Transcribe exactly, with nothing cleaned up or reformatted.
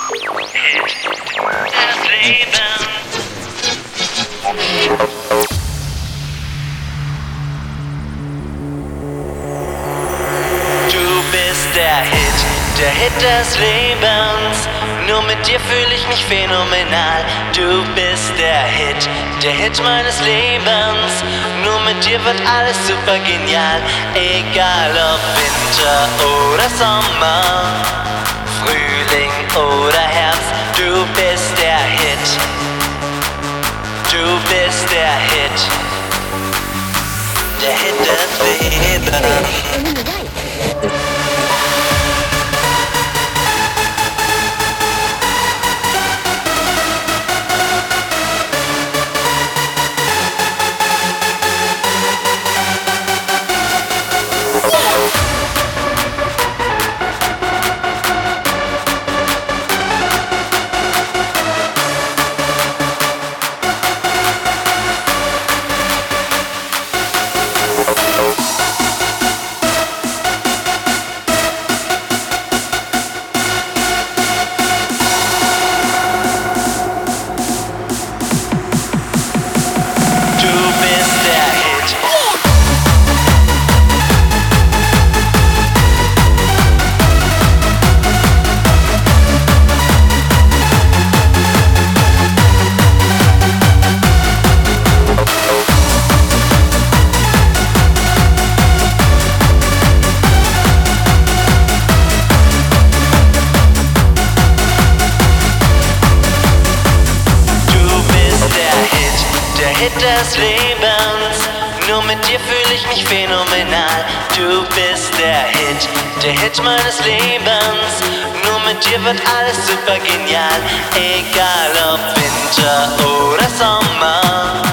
des Lebens. Du bist der Hit, der Hit des Lebens. Nur mit dir fühle ich mich phänomenal. Du bist der Hit, der Hit meines Lebens. Nur mit dir wird alles super genial. Egal ob Winter oder Sommer, Frühling oder Herbst, du bist der Hit. Du bist der Hit, der Hit des Lebens. Hit des Lebens, nur mit dir fühle ich mich phänomenal. Du bist der Hit, der Hit meines Lebens. Nur mit dir wird alles super genial. Egal ob Winter oder Sommer,